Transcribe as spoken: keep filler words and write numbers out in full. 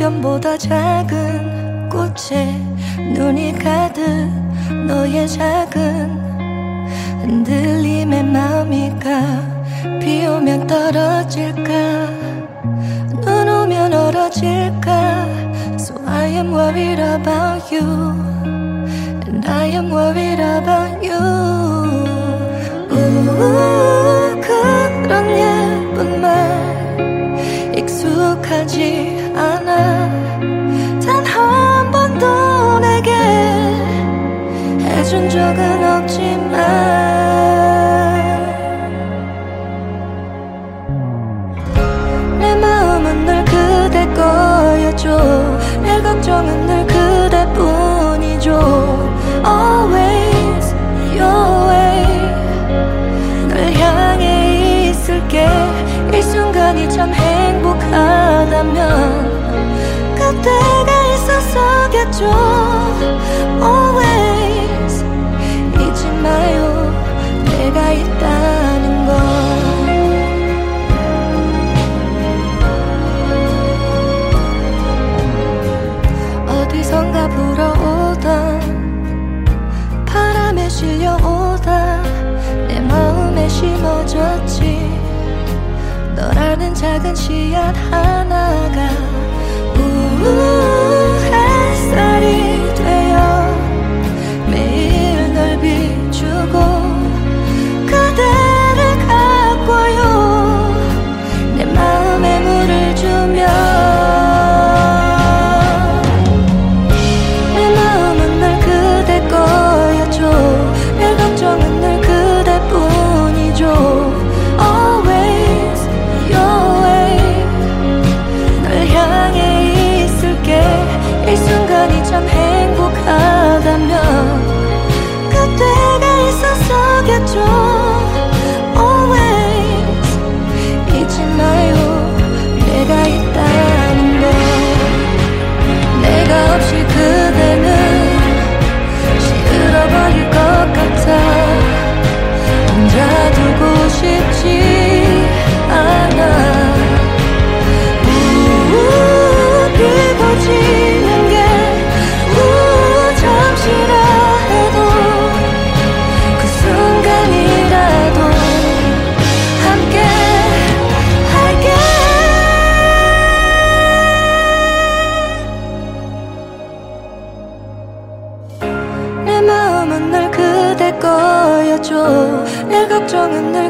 풍경보다 작은 꽃에 눈이 가득 너의 작은 흔들림에 마음이 가. 비 오면 떨어질까, 눈 오면 얼어질까. So I am worried about you, and I am worried about you. 우, 그런 예쁜 말 익숙하지 않아. 단 한 번도 내게 해준 적은 없지만 내 마음은 늘 그대 거여줘. 내 걱정은 늘 그대뿐이죠. Always your way. 널 향해 있을게. 이 순간이 참 행복하다면 그대가 있었어겠죠. Always 잊지 마요, 내가 있다는 걸. 어디선가 불어오던 바람에 실려오다 내 마음에 심어졌지. 너라는 작은 씨앗 하나가 우 햇살이 되어 매일 널 비추고 그대를 가꿔요. 내 마음에 물을 주며 내 마음은 늘 그대 거여줘. 내 걱정은 늘 그대뿐이죠. Always your way. 널 향해 있을게. 이 순간이 참 행복하다면 그대가 있었어겠죠. Always 잊지 마요, 내가 있다는 걸. 내가 없이 그대는 시들어버릴 것 같아. 혼자 두고 싶지 않아. 비 거치는 게 우 잠시라 해도 그 순간이라도 함께 할게. 내 마음은 늘 그대 거여줘. 내 걱정은 늘